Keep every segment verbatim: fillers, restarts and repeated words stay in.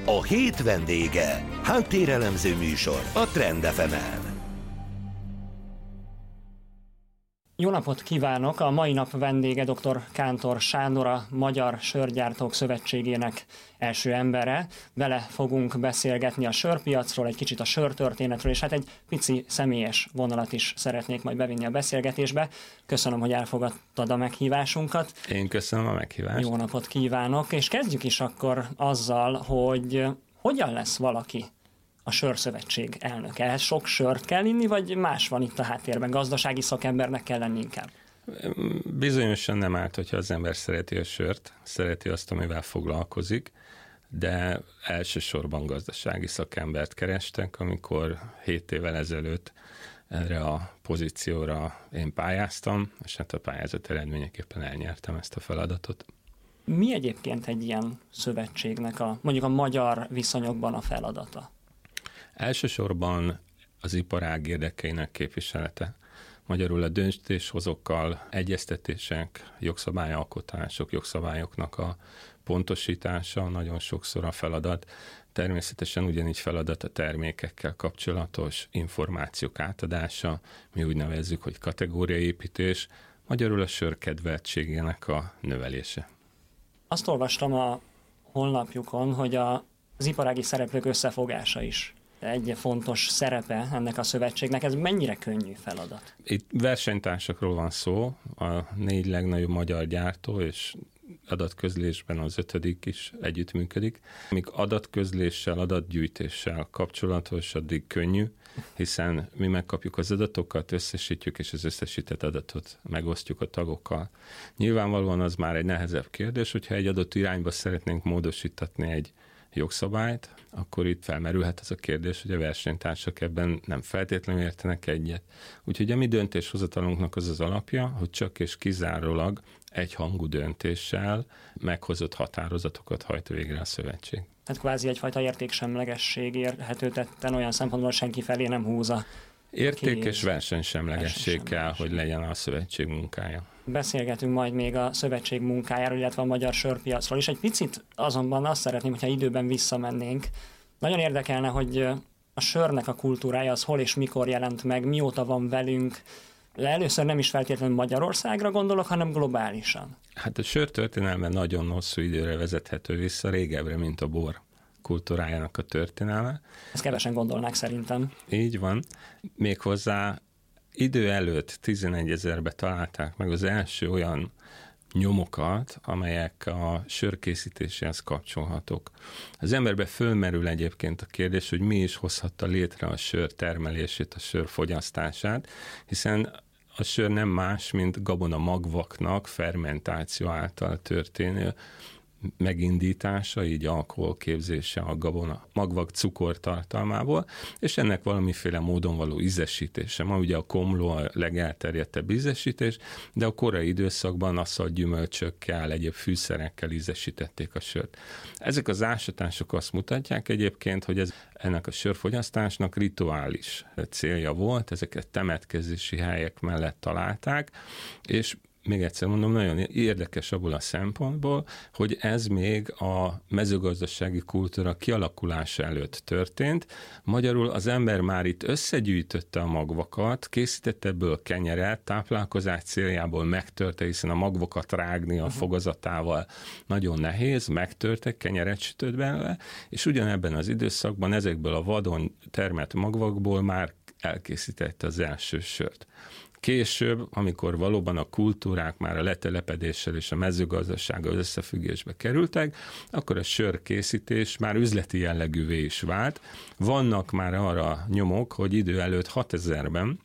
A hét vendége. Háttérelemző műsor a Trend ef emen. Jó napot kívánok! A mai nap vendége dr. Kántor Sándor, a Magyar Sörgyártók Szövetségének első embere. Vele fogunk beszélgetni a sörpiacról, egy kicsit a sörtörténetről, és hát egy pici személyes vonalat is szeretnék majd bevinni a beszélgetésbe. Köszönöm, hogy elfogadtad a meghívásunkat. Én köszönöm a meghívást. Jó napot kívánok, és kezdjük is akkor azzal, hogy hogyan lesz valaki a Sörszövetség elnöke. Ehhez sok sört kell inni, vagy más van itt a háttérben? Gazdasági szakembernek kell lenni inkább? Bizonyosan nem árt, hogyha az ember szereti a sört, szereti azt, amivel foglalkozik, de elsősorban gazdasági szakembert kerestek, amikor hét évvel ezelőtt erre a pozícióra én pályáztam, és hát a pályázat eredményeképpen elnyertem ezt a feladatot. Mi egyébként egy ilyen szövetségnek a, mondjuk a magyar viszonyokban a feladata? Elsősorban az iparág érdekeinek képviselete. Magyarul a döntéshozókkal egyeztetések, jogszabályalkotások, jogszabályoknak a pontosítása nagyon sokszor a feladat. Természetesen ugyanígy feladat a termékekkel kapcsolatos információk átadása, mi úgy nevezzük, hogy kategóriaépítés, magyarul a sör kedveltségének a növelése. Azt olvastam a honlapjukon, hogy a, az iparági szereplők összefogása is egy fontos szerepe ennek a szövetségnek. Ez mennyire könnyű feladat? Itt versenytársakról van szó, a négy legnagyobb magyar gyártó, és adatközlésben az ötödik is együttműködik. Míg adatközléssel, adatgyűjtéssel kapcsolatos, addig könnyű, hiszen mi megkapjuk az adatokat, összesítjük, és az összesített adatot megosztjuk a tagokkal. Nyilvánvalóan az már egy nehezebb kérdés, hogyha egy adott irányba szeretnénk módosítatni egy jogszabályt, akkor itt felmerülhet az a kérdés, hogy a versenytársak ebben nem feltétlenül értenek egyet. Úgyhogy a mi döntéshozatalunknak az az alapja, hogy csak és kizárólag egyhangú döntéssel meghozott határozatokat hajt végre a szövetség. Tehát kvázi egyfajta értéksemlegesség érhető tetten olyan szempontból senki felé nem húzza. Érték és versenysemlegesség kell, hogy legyen a szövetség munkája. Beszélgetünk majd még a szövetség munkájáról, illetve a magyar sörpiacról is. Egy picit azonban azt szeretném, hogyha időben visszamennénk. Nagyon érdekelne, hogy a sörnek a kultúrája az hol és mikor jelent meg, mióta van velünk. Először nem is feltétlenül Magyarországra gondolok, hanem globálisan. Hát a sör történelme nagyon hosszú időre vezethető vissza, régebbre, mint a bor kultúrájának a történelme. Ezt kevesen gondolnák szerintem. Így van. Méghozzá idő előtt tizenegyezerbe találták meg az első olyan nyomokat, amelyek a sörkészítéséhez kapcsolhatók. Az emberbe fölmerül egyébként a kérdés, hogy mi is hozhatta létre a sör termelését, a sör fogyasztását, hiszen a sör nem más, mint gabona magvaknak fermentáció által történő megindítása, így alkoholképzése a gabona magvak cukortartalmából, és ennek valamiféle módon való ízesítése. Ma ugye a komló a legelterjedtebb ízesítés, de a korai időszakban asszal gyümölcsökkel, egyéb fűszerekkel ízesítették a sört. Ezek az ásatások azt mutatják egyébként, hogy ez ennek a sörfogyasztásnak rituális célja volt, ezeket temetkezési helyek mellett találták, és még egyszer mondom, nagyon érdekes abból a szempontból, hogy ez még a mezőgazdasági kultúra kialakulása előtt történt. Magyarul az ember már itt összegyűjtötte a magvakat, készítette ebből kenyeret, táplálkozás céljából megtörte, hiszen a magvakat rágni a fogazatával nagyon nehéz, megtörte, kenyeret sütött belőle, és ugyanebben az időszakban ezekből a vadon termelt magvakból már elkészítette az első sört. Később, amikor valóban a kultúrák már a letelepedéssel és a mezőgazdasággal összefüggésbe kerültek, akkor a sörkészítés már üzleti jellegűvé is vált. Vannak már arra nyomok, hogy idő előtt hatezerben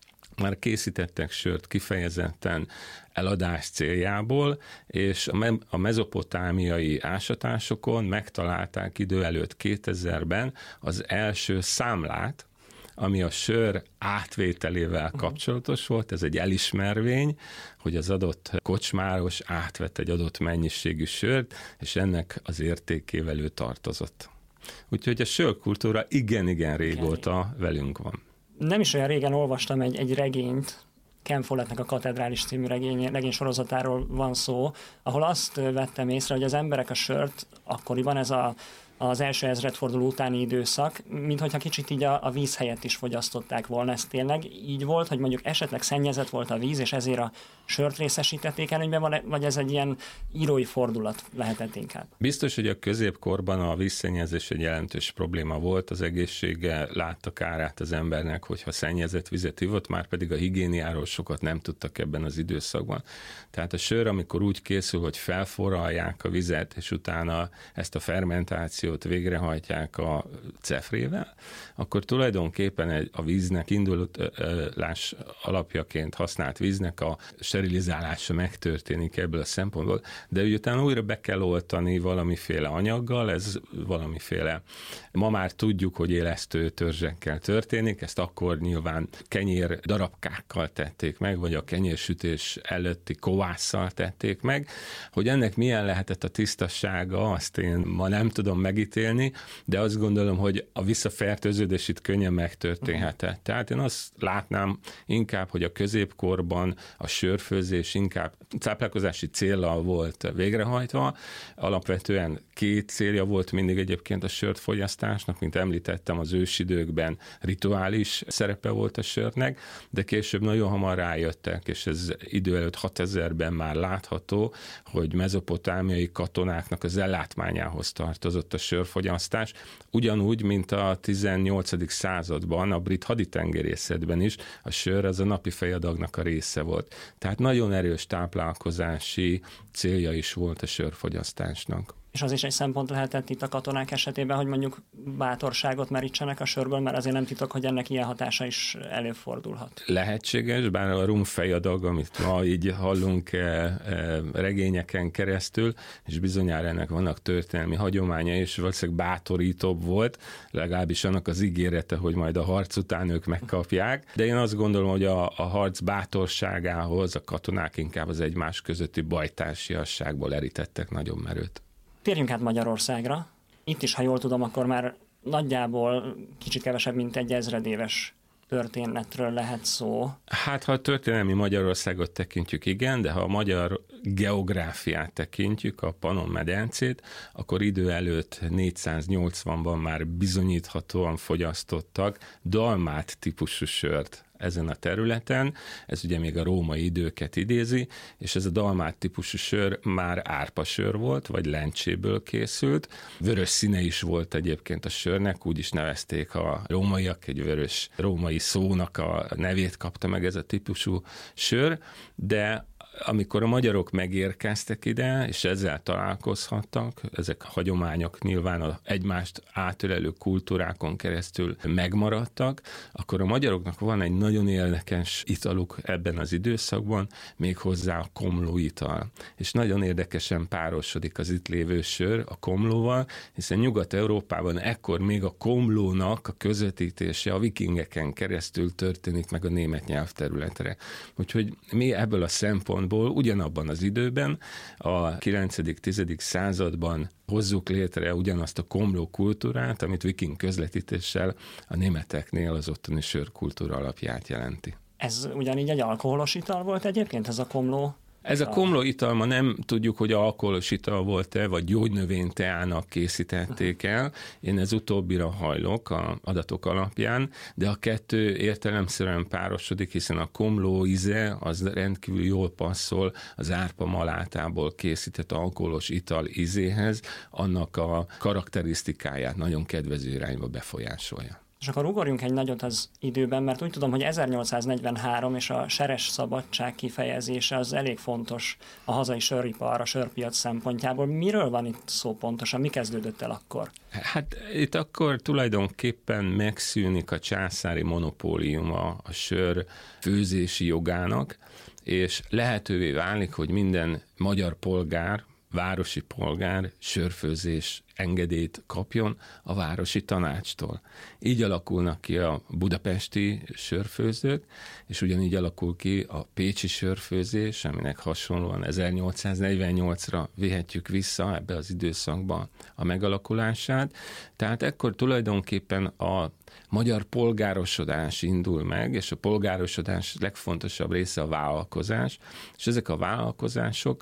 már készítettek sört kifejezetten eladás céljából, és a mezopotámiai ásatásokon megtalálták idő előtt kétezerben az első számlát, ami a sör átvételével kapcsolatos volt, ez egy elismervény, hogy az adott kocsmáros átvett egy adott mennyiségű sört, és ennek az értékével ő tartozott. Úgyhogy a sörkultúra igen-igen régóta velünk van. Nem is olyan régen olvastam egy, egy regényt, Ken Follettnek a Katedrális című regény, regény sorozatáról van szó, ahol azt vettem észre, hogy az emberek a sört akkoriban, ez a, az első ezredforduló utáni időszak, minthogyha kicsit így a, a víz helyett is fogyasztották volna. Ez tényleg így volt, hogy mondjuk esetleg szennyezett volt a víz, és ezért a sört részesítették előnyben, vagy ez egy ilyen írói fordulat lehetett inkább? Biztos, hogy a középkorban a vízszennyezés egy jelentős probléma volt, az egészsége látta kárát az embernek, hogyha szennyezett vizet ivott, már pedig a higiéniáról sokat nem tudtak ebben az időszakban. Tehát a sör, amikor úgy készül, hogy felforralják a vizet, és utána ezt a fermentációt végrehajtják a cefrével, akkor tulajdonképpen egy, a víznek, indulás alapjaként használt víznek a sterilizálása megtörténik ebből a szempontból, de utána újra be kell oltani valamiféle anyaggal, ez valamiféle, ma már tudjuk, hogy élesztő törzsekkel történik, ezt akkor nyilván kenyér darabkákkal tették meg, vagy a kenyérsütés előtti kovásszal tették meg, hogy ennek milyen lehetett a tisztassága, azt én ma nem tudom megítélni, de azt gondolom, hogy a visszafertőződés itt könnyen megtörténhetett. Tehát én azt látnám inkább, hogy a középkorban a sörfőzés inkább táplálkozási céllal volt végrehajtva. Alapvetően két célja volt mindig egyébként a sört fogyasztásnak, mint említettem, az ősidőkben rituális szerepe volt a sörnek, de később nagyon hamar rájöttek, és ez idő előtt hatezerben már látható, hogy mezopotámiai katonáknak az ellátmányához tartozott a sörfogyasztás, ugyanúgy, mint a tizennyolcadik században, a brit haditengerészetben is a sör az a napi fejadagnak a része volt. Tehát nagyon erős táplálkozási célja is volt a sörfogyasztásnak. És az is egy szempont lehetett itt a katonák esetében, hogy mondjuk bátorságot merítsenek a sörből, mert azért nem titok, hogy ennek ilyen hatása is előfordulhat. Lehetséges, bár a rumfejadag, amit ma így hallunk regényeken keresztül, és bizonyára ennek vannak történelmi hagyománya, és valószínűleg bátorítóbb volt, legalábbis annak az ígérete, hogy majd a harc után ők megkapják. De én azt gondolom, hogy a, a harc bátorságához a katonák inkább az egymás közötti bajtársiasságból erítettek nagyon merőt. Térjünk át Magyarországra. Itt is, ha jól tudom, akkor már nagyjából kicsit kevesebb, mint egy ezredéves történetről lehet szó. Hát, ha a történelmi Magyarországot tekintjük, igen, de ha a magyar geográfiát tekintjük, a Pannon-medencét, akkor idő előtt négyszáznyolcvanban már bizonyíthatóan fogyasztottak dalmát típusú sört ezen a területen, ez ugye még a római időket idézi, és ez a dalmát típusú sör már árpasör volt, vagy lencséből készült. Vörös színe is volt egyébként a sörnek, úgy is nevezték a rómaiak, egy vörös római szónak a nevét kapta meg ez a típusú sör, de amikor a magyarok megérkeztek ide, és ezzel találkozhattak, ezek a hagyományok nyilván a egymást átölelő kultúrákon keresztül megmaradtak, akkor a magyaroknak van egy nagyon érdekes italuk ebben az időszakban, méghozzá a komló ital. És nagyon érdekesen párosodik az itt lévő sör a komlóval, hiszen Nyugat-Európában ekkor még a komlónak a közvetítése a vikingeken keresztül történik meg a német nyelvterületre. Úgyhogy mi ebből a szempontból ugyanabban az időben, a kilencedik-tizedik században hozzuk létre ugyanazt a komló kultúrát, amit viking közvetítéssel a németeknél az ottani sörkultúra alapját jelenti. Ez ugyanígy egy alkoholos ital volt egyébként, ez a komló? Ez a komló ital, ma nem tudjuk, hogy alkoholos ital volt-e, vagy gyógynövényteának készítették el. Én ez utóbbira hajlok a adatok alapján, de a kettő értelemszerűen párosodik, hiszen a komló íze az rendkívül jól passzol az árpa malátából készített alkoholos ital ízéhez, annak a karakterisztikáját nagyon kedvező irányba befolyásolja. És akkor ugorjunk egy nagyot az időben, mert úgy tudom, hogy ezernyolcszáznegyvenhárom és a seres szabadság kifejezése az elég fontos a hazai söripar, a sörpiac szempontjából. Miről van itt szó pontosan? Mi kezdődött el akkor? Hát itt akkor tulajdonképpen megszűnik a császári monopóliuma a sör főzési jogának, és lehetővé válik, hogy minden magyar polgár, városi polgár sörfőzés engedélyt kapjon a városi tanácstól. Így alakulnak ki a budapesti sörfőzők, és ugyanígy alakul ki a pécsi sörfőzés, aminek hasonlóan ezernyolcszáznegyvennyolcra vihetjük vissza ebbe az időszakba a megalakulását. Tehát ekkor tulajdonképpen a magyar polgárosodás indul meg, és a polgárosodás legfontosabb része a vállalkozás, és ezek a vállalkozások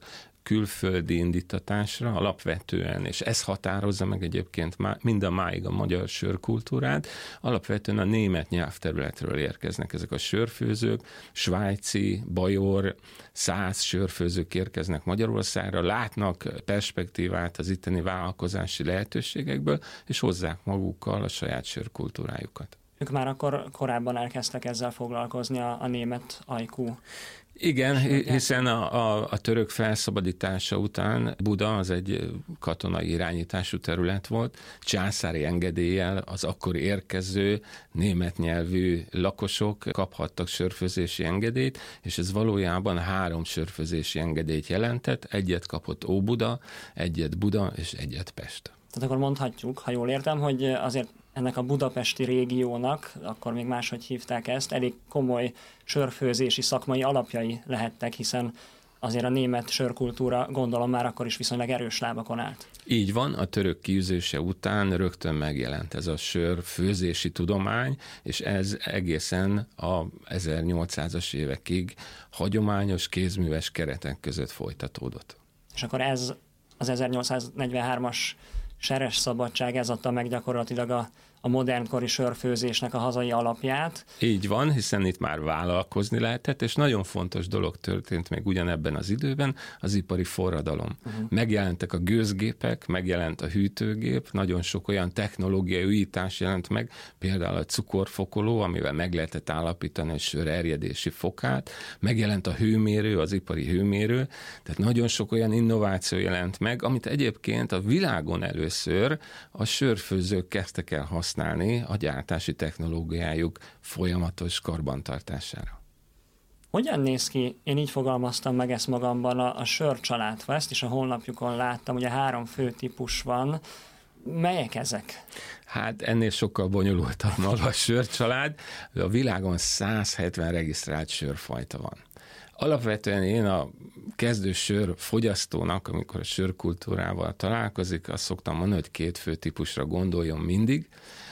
külföldi indítatásra alapvetően, és ez határozza meg egyébként mind a máig a magyar sörkultúrát, alapvetően a német nyelvterületről érkeznek ezek a sörfőzők, svájci, bajor, szász sörfőzők érkeznek Magyarországra, látnak perspektívát az itteni vállalkozási lehetőségekből, és hozzák magukkal a saját sörkultúrájukat. Ők már akkor korábban elkezdtek ezzel foglalkozni, a, a német ajkú. Igen, hiszen a, a, a török felszabadítása után Buda az egy katonai irányítású terület volt, császári engedéllyel az akkor érkező német nyelvű lakosok kaphattak sörfőzési engedélyt, és ez valójában három sörfőzési engedélyt jelentett, egyet kapott Óbuda, egyet Buda és egyet Pest. Tehát akkor mondhatjuk, ha jól értem, hogy azért ennek a budapesti régiónak, akkor még máshogy hívták ezt, elég komoly sörfőzési szakmai alapjai lehettek, hiszen azért a német sörkultúra gondolom már akkor is viszonylag erős lábakon állt. Így van, a török kiűzése után rögtön megjelent ez a sörfőzési tudomány, és ez egészen a ezernyolcszázas évekig hagyományos kézműves keretek között folytatódott. És akkor ez az ezernyolcszáznegyvenhármas seres szabadság, ez adta meg gyakorlatilag a, a modernkori sörfőzésnek a hazai alapját. Így van, hiszen itt már vállalkozni lehetett, és nagyon fontos dolog történt még ugyanebben az időben, az ipari forradalom. Uh-huh. Megjelentek a gőzgépek, megjelent a hűtőgép, nagyon sok olyan technológiai újítás jelent meg, például a cukorfokoló, amivel meg lehetett állapítani a sör erjedési fokát, megjelent a hőmérő, az ipari hőmérő, tehát nagyon sok olyan innováció jelent meg, amit egyébként a világon először a sörfőzők kezdtek el használni a gyártási technológiájuk folyamatos karbantartására. Hogyan néz ki, én így fogalmaztam meg ezt magamban, a, a sörcsaládfa, ezt is a honlapjukon láttam, ugye három fő típus van. Melyek ezek? Hát ennél sokkal bonyolultabb maga a sörcsalád. A világon száz hetven regisztrált sörfajta van. Alapvetően én a kezdő sör fogyasztónak, amikor a sörkultúrával találkozik, azt szoktam mondani, hogy két fő típusra gondoljon mindig,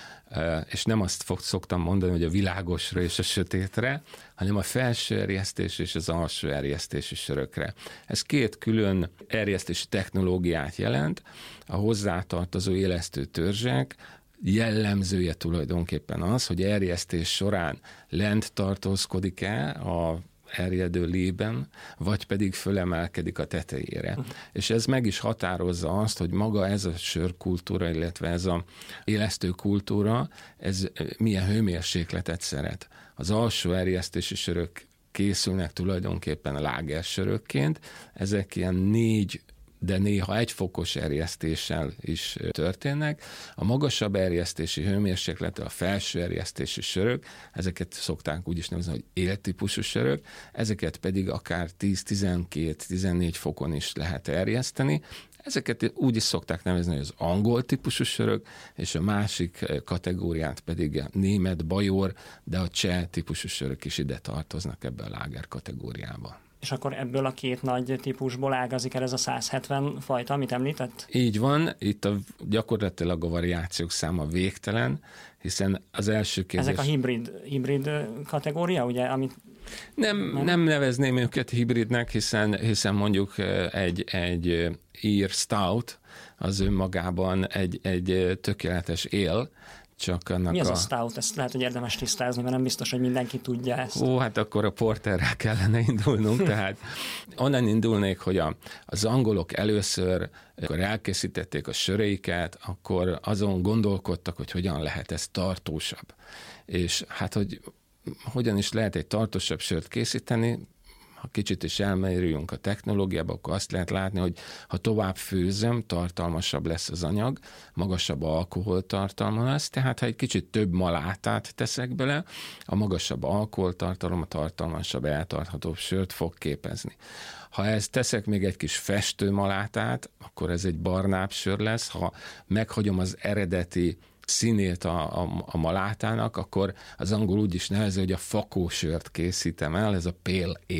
és nem azt szoktam mondani, hogy a világosra és a sötétre, hanem a felső erjesztés és az alsó erjesztési sörökre. Ez két külön erjesztési technológiát jelent, a hozzátartozó élesztő törzsek jellemzője tulajdonképpen az, hogy erjesztés során lent tartózkodik-e a erjedő lében, vagy pedig fölemelkedik a tetejére. Uh-huh. És ez meg is határozza azt, hogy maga ez a sörkultúra, illetve ez a élesztő kultúra, ez milyen hőmérsékletet szeret. Az alsó erjesztési sörök készülnek tulajdonképpen lágersörökként, ezek ilyen négy de néha egyfokos erjesztéssel is történnek. A magasabb erjesztési hőmérséklet, a felső erjesztési sörök, ezeket szokták úgy is nevezni, hogy éltípusú sörök, ezeket pedig akár tíz-tizenkét-tizennégy fokon is lehet erjeszteni. Ezeket úgy is szokták nevezni, hogy az angol típusú sörök, és a másik kategóriát pedig a német, bajor, de a cseh típusú sörök is ide tartoznak ebbe a láger kategóriába. És akkor ebből a két nagy típusból ágazik el ez a száz hetven fajta, amit említett? Így van, itt a, gyakorlatilag a variációk száma végtelen, hiszen az első kérdés... Ezek a hibrid, hibrid kategória, ugye, amit... Nem, nem? nem nevezném őket hibridnek, hiszen, hiszen mondjuk egy, egy ír stout az önmagában egy, egy tökéletes él, csak annak Mi az a... a stout? Ezt lehet, hogy érdemes tisztázni, mert nem biztos, hogy mindenki tudja ezt. Ó, hát akkor a porterrel kellene indulnunk, tehát onnan indulnék, hogy a, az angolok először, amikor elkészítették a söreiket, akkor azon gondolkodtak, hogy hogyan lehet ez tartósabb. És hát, hogy hogyan is lehet egy tartósabb sört készíteni, ha kicsit is elmerüljünk a technológiába, akkor azt lehet látni, hogy ha tovább főzöm, tartalmasabb lesz az anyag, magasabb alkoholtartalma lesz, tehát ha egy kicsit több malátát teszek bele, a magasabb alkoholtartalom, a tartalmasabb, eltarthatóbb sört fog képezni. Ha ezt teszek még egy kis festőmalátát, akkor ez egy barnább sör lesz, ha meghagyom az eredeti színét a, a, a malátának, akkor az angol úgy is nevezi, hogy a fakósört készítem el, ez a pale ale.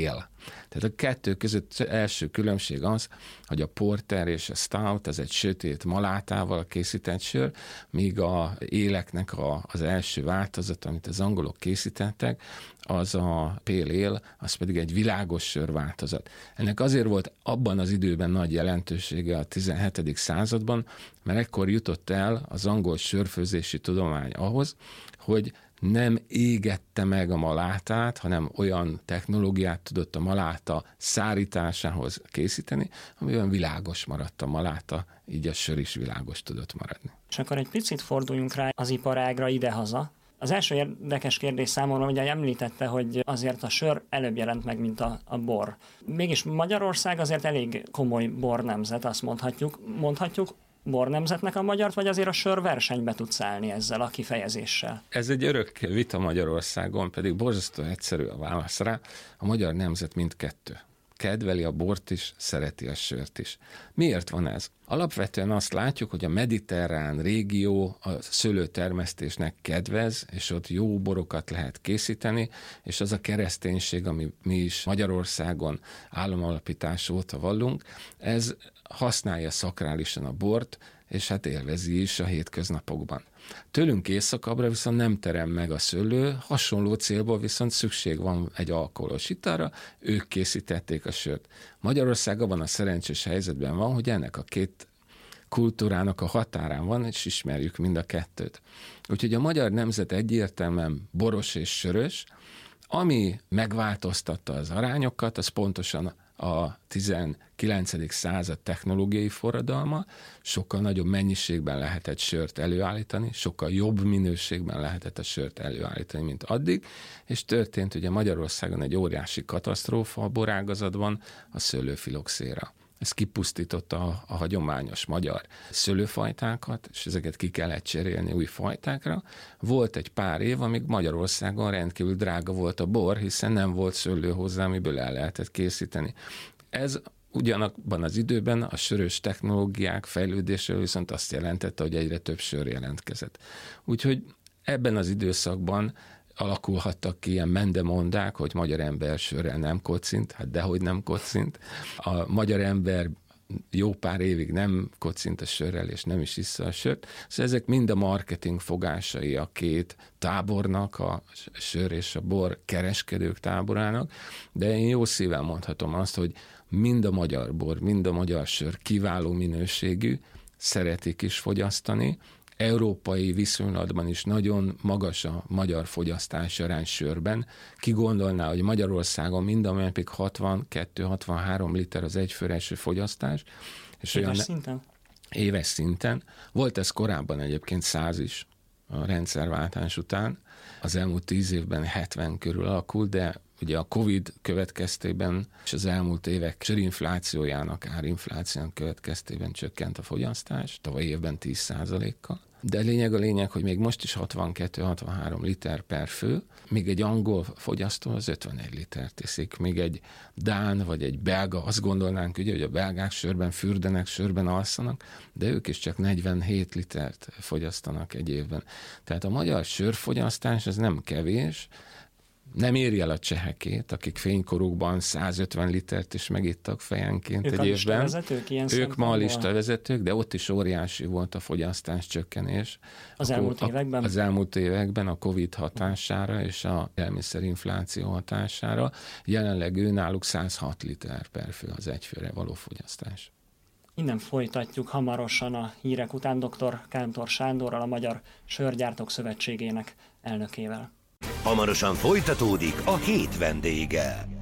Tehát a kettő között első különbség az, hogy a porter és a stout az egy sötét malátával készített sör, míg a éleknek a, az első változat, amit az angolok készítettek, az a pale ale, az pedig egy világos sör változat. Ennek azért volt abban az időben nagy jelentősége a tizenhetedik században, mert ekkor jutott el az angol sörfőzési tudomány ahhoz, hogy nem égette meg a malátát, hanem olyan technológiát tudott a maláta szárításához készíteni, amiben világos maradt a maláta, így a sör is világos tudott maradni. És akkor egy picit forduljunk rá az iparágra idehaza. Az első érdekes kérdés számomra, ugye említette, hogy azért a sör előbb jelent meg, mint a, a bor. Mégis Magyarország azért elég komoly bornemzet, azt mondhatjuk. Mondhatjuk bornemzetnek a magyart, vagy azért a sör versenybe tud szállni ezzel a kifejezéssel? Ez egy örök vita Magyarországon, pedig borzasztó egyszerű a válasz rá. A magyar nemzet mindkettő. Kedveli a bort is, szereti a sört is. Miért van ez? Alapvetően azt látjuk, hogy a mediterrán régió a szőlőtermesztésnek kedvez, és ott jó borokat lehet készíteni, és az a kereszténység, ami mi is Magyarországon államalapítás óta vallunk, ez használja szakrálisan a bort, és hát élvezi is a hétköznapokban. Tőlünk északabbra viszont nem terem meg a szőlő, hasonló célból viszont szükség van egy alkoholos italra, ők készítették a sört. Magyarország abban a szerencsés helyzetben van, hogy ennek a két kultúrának a határán van, és ismerjük mind a kettőt. Úgyhogy a magyar nemzet egyértelműen boros és sörös, ami megváltoztatta az arányokat, az pontosan a tizenkilencedik század technológiai forradalma, sokkal nagyobb mennyiségben lehetett sört előállítani, sokkal jobb minőségben lehetett a sört előállítani, mint addig, és történt ugye Magyarországon egy óriási katasztrófa a borágazatban, a szőlőfiloxéra. Ez kipusztította a, a hagyományos magyar szőlőfajtákat, és ezeket ki kellett cserélni új fajtákra. Volt egy pár év, amíg Magyarországon rendkívül drága volt a bor, hiszen nem volt szőlő hozzá, amiből el lehetett készíteni. Ez ugyanabban az időben a sörös technológiák fejlődéséről viszont azt jelentette, hogy egyre több sör jelentkezett. Úgyhogy ebben az időszakban alakulhattak ki ilyen mendemondák, hogy magyar ember sörrel nem kocint, hát dehogy nem kocint. A magyar ember jó pár évig nem kocint a sörrel, és nem is issza a sört. Szóval ezek mind a marketing fogásai a két tábornak, a sör és a bor kereskedők táborának, de én jó szívvel mondhatom azt, hogy mind a magyar bor, mind a magyar sör kiváló minőségű, szeretik is fogyasztani, európai viszonylatban is nagyon magas a magyar fogyasztási arány sörben. Ki gondolná, hogy Magyarországon mindamelyik hatvankettő-hatvanhárom liter az egyfőre eső fogyasztás. És éves olyan szinten? Éves szinten. Volt ez korábban egyébként száz is a rendszerváltás után. Az elmúlt tíz évben hetven körül alakult, de ugye a Covid következtében és az elmúlt évek sörinflációjának, árinflációjának következtében csökkent a fogyasztás, tavaly évben tíz százalékkal. De lényeg a lényeg, hogy még most is hatvankettő-hatvanhárom liter per fő, még egy angol fogyasztó az ötvenegy litert iszik, még egy dán vagy egy belga, azt gondolnánk ugye, hogy a belgák sörben fürdenek, sörben alszanak, de ők is csak negyvenhét litert fogyasztanak egy évben. Tehát a magyar sörfogyasztás az nem kevés, nem éri el a csehekét, akik fénykorukban százötven litert is megittak fejenként ők egy a évben. Listavezetők, ilyen ők ma a listavezetők, de ott is óriási volt a fogyasztás csökkenés. Az a, elmúlt években? Az elmúlt években a Covid hatására és a élelmiszerinfláció hatására. Jelenleg ő náluk száz hat liter per fő az egyfőre való fogyasztás. Innen folytatjuk hamarosan a hírek után dr. Kántor Sándorral, a Magyar Sörgyártók Szövetségének elnökével. Hamarosan folytatódik a hét vendége.